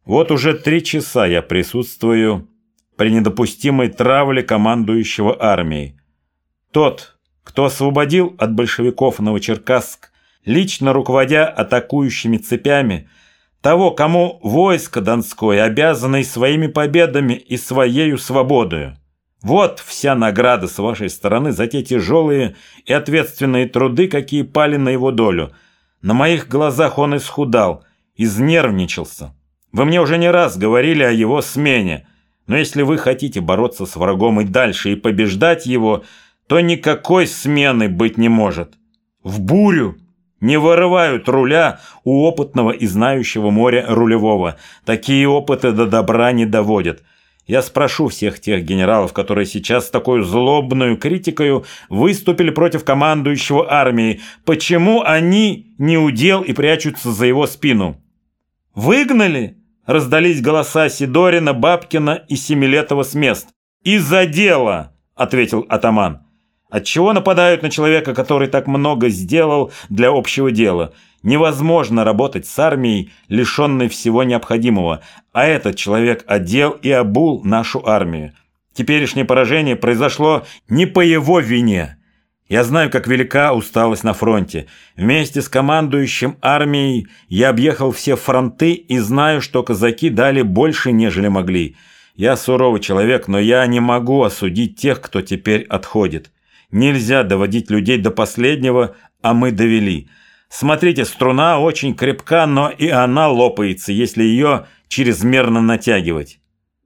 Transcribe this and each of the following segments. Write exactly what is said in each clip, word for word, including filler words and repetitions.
Вот уже три часа я присутствую при недопустимой травле командующего армией. Тот, кто освободил от большевиков Новочеркасск, лично руководя атакующими цепями, того, кому войско Донское обязано и своими победами, и своею свободою. Вот вся награда с вашей стороны за те тяжелые и ответственные труды, какие пали на его долю. На моих глазах он исхудал, изнервничался. Вы мне уже не раз говорили о его смене, но если вы хотите бороться с врагом и дальше и побеждать его, то никакой смены быть не может. В бурю не вырывают руля у опытного и знающего моря рулевого. Такие опыты до добра не доводят. Я спрошу всех тех генералов, которые сейчас с такой злобной критикой выступили против командующего армией, почему они не удел и прячутся за его спину. «Выгнали?» — раздались голоса Сидорина, Бабкина и Семилетова с мест. «Из-за дела!» — ответил атаман. «Отчего нападают на человека, который так много сделал для общего дела? Невозможно работать с армией, лишенной всего необходимого, а этот человек одел и обул нашу армию. Теперешнее поражение произошло не по его вине. Я знаю, как велика усталость на фронте. Вместе с командующим армией я объехал все фронты и знаю, что казаки дали больше, нежели могли. Я суровый человек, но я не могу осудить тех, кто теперь отходит. Нельзя доводить людей до последнего, а мы довели. Смотрите, струна очень крепка, но и она лопается, если ее чрезмерно натягивать».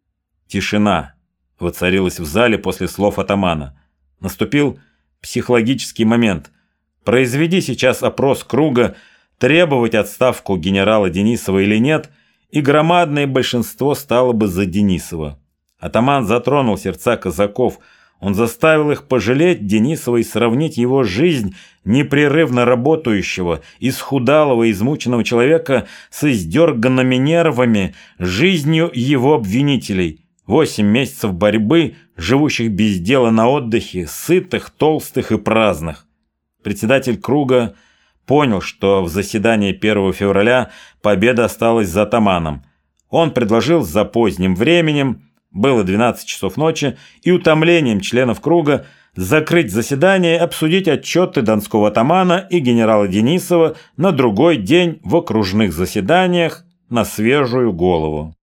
Тишина воцарилась в зале после слов атамана. Наступил психологический момент. Произведи сейчас опрос круга, требовать отставку генерала Денисова или нет, и громадное большинство стало бы за Денисова. Атаман затронул сердца казаков. Он заставил их пожалеть Денисова и сравнить его жизнь непрерывно работающего, исхудалого, измученного человека с издерганными нервами, жизнью его обвинителей. Восемь месяцев борьбы, живущих без дела на отдыхе, сытых, толстых и праздных. Председатель круга понял, что в заседании первого февраля победа осталась за атаманом. Он предложил за поздним временем, было двенадцать часов ночи, и утомлением членов круга закрыть заседание и обсудить отчеты донского атамана и генерала Денисова на другой день в окружных заседаниях на свежую голову.